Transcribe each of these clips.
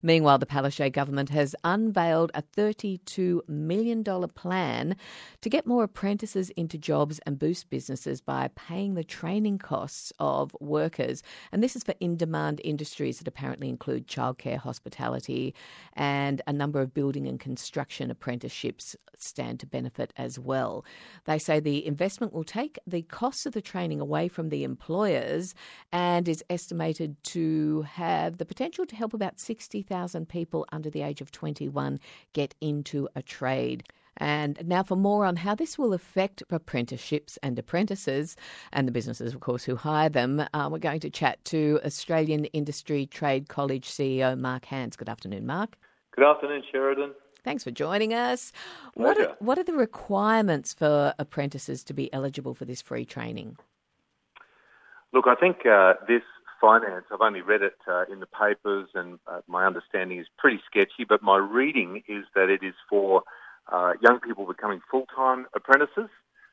Meanwhile, the Palaszczuk government has unveiled a $32 million plan to get more apprentices into jobs and boost businesses by paying the training costs of workers. And this is for in-demand industries that apparently include childcare, hospitality, and a number of building and construction apprenticeships stand to benefit as well. They say the investment will take the costs of the training away from the employers and is estimated to have the potential to help about 60,000 people under the age of 21 get into a trade. And now for more on how this will affect apprenticeships and apprentices and the businesses, of course, who hire them, we're going to chat to Australian Industry Trade College CEO Mark Hands. Good afternoon, Mark. Good afternoon, Sheridan. Thanks for joining us. Pleasure. What are the requirements for apprentices to be eligible for this free training? Look, I think this finance, I've only read it in the papers and my understanding is pretty sketchy, but my reading is that it is for young people becoming full-time apprentices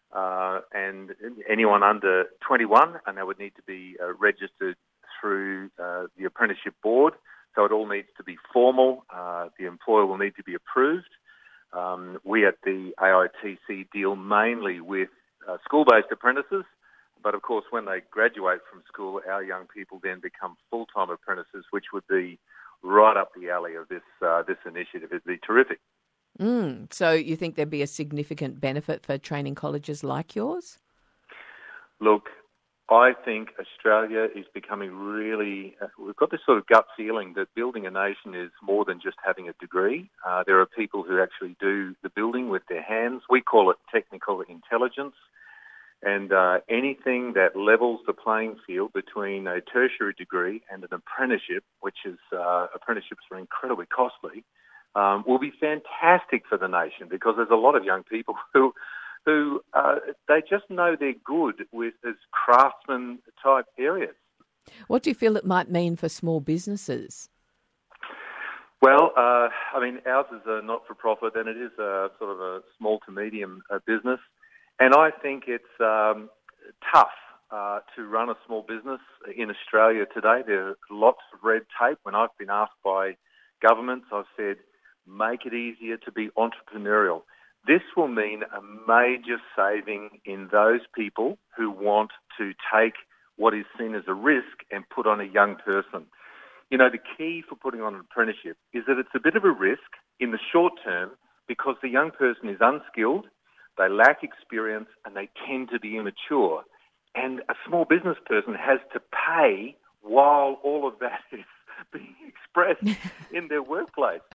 and anyone under 21, and they would need to be registered through the apprenticeship board. So it all needs to be formal. The employer will need to be approved. We at the AITC deal mainly with school-based apprentices. But of course, when they graduate from school, our young people then become full-time apprentices, which would be right up the alley of this initiative. It'd be terrific. So you think there'd be a significant benefit for training colleges like yours? Look, I think Australia is becoming really... we've got this sort of gut feeling that building a nation is more than just having a degree. There are people who actually do the building with their hands. We call it technical intelligence. And anything that levels the playing field between a tertiary degree and an apprenticeship, which is apprenticeships are incredibly costly, will be fantastic for the nation, because there's a lot of young people who they just know they're good with this craftsman type areas. What do you feel it might mean for small businesses? Well, I mean, ours is a not-for-profit, and it is a sort of a small to medium business. And I think it's tough to run a small business in Australia today. There's lots of red tape. When I've been asked by governments, I've said, make it easier to be entrepreneurial. This will mean a major saving in those people who want to take what is seen as a risk and put on a young person. You know, the key for putting on an apprenticeship is that it's a bit of a risk in the short term because the young person is unskilled, they lack experience, and they tend to be immature. And a small business person has to pay while all of that is being expressed in their workplace.